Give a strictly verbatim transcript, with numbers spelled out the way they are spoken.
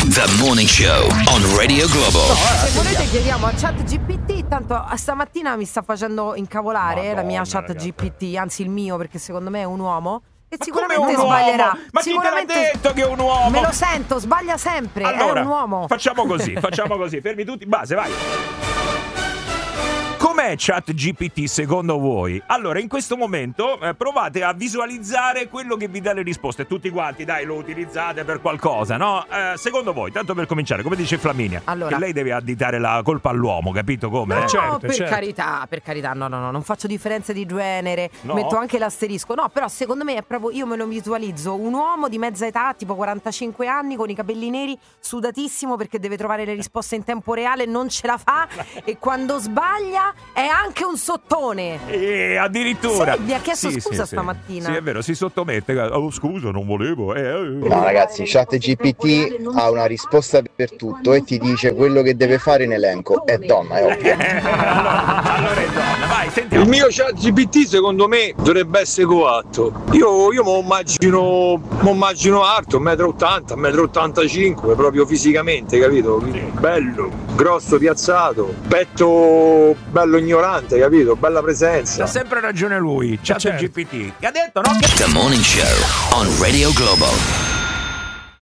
The Morning Show on Radio Globo. No, se volete chiediamo a ChatGPT, tanto stamattina mi sta facendo incavolare Madonna, la mia ChatGPT, anzi il mio, perché secondo me è un uomo. E ma sicuramente un sbaglierà. uomo? Ma chi te l'ha detto che è un uomo? Me lo sento, sbaglia sempre, allora, è un uomo. Facciamo così, facciamo così, fermi tutti, base, vai. Com'è ChatGPT secondo voi? Allora, in questo momento eh, provate a visualizzare quello che vi dà le risposte. Tutti quanti, dai, lo utilizzate per qualcosa, no? Eh, secondo voi, tanto per cominciare, come dice Flaminia, allora, che lei deve additare la colpa all'uomo, capito come? No, eh? certo, per certo. carità, per carità, no, no, no, non faccio differenze di genere, no. metto anche l'asterisco. No, però secondo me è proprio, io me lo visualizzo, un uomo di mezza età, tipo quarantacinque anni, con i capelli neri, sudatissimo perché deve trovare le risposte in tempo reale, non ce la fa e quando sbaglia è anche un sottone. E addirittura sì, mi ha chiesto sì, scusa sì, stamattina. Sì, è vero, si sottomette. Oh, scusa, non volevo. Eh. No, ragazzi, ChatGPT ha una risposta per tutto e ti dice quello che deve fare in elenco. È donna, è ovvio. allora, allora è donna, vai, sentiamo. Il mio ChatGPT secondo me dovrebbe essere coatto. Io, io mi immagino, mi immagino alto, uno e ottanta metri, uno e ottantacinque, proprio fisicamente, capito? Sì. Bello, grosso, piazzato, petto bello ignorante, capito? Bella presenza. Ha sempre ragione lui, ChatGPT. Che ha detto, no? The Morning Show on Radio Globo.